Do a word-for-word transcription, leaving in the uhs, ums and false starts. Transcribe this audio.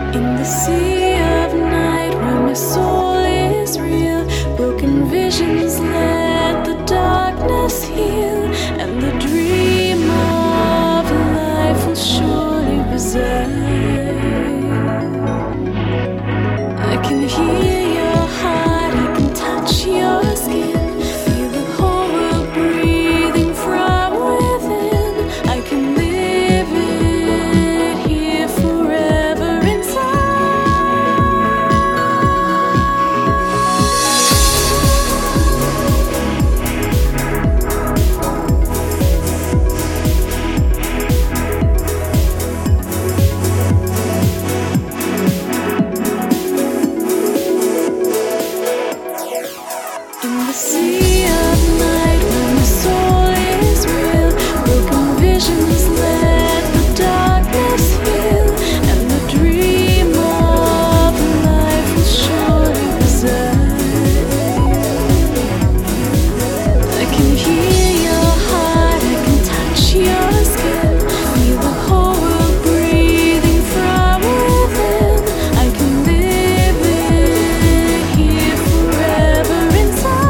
In the sea of night where my soul is real, broken visions let the darkness heal, and the dream of life will surely reside. I can hear your heart, I can touch your skin, feel the whole world breathing from within. I can live it here forever inside. In the sea of night when the soul is real, broken visions let the darkness heal, and the dream of life will surely reside. I can hear your heart, I can touch your skin, feel the whole world breathing from within. I can live it here forever inside.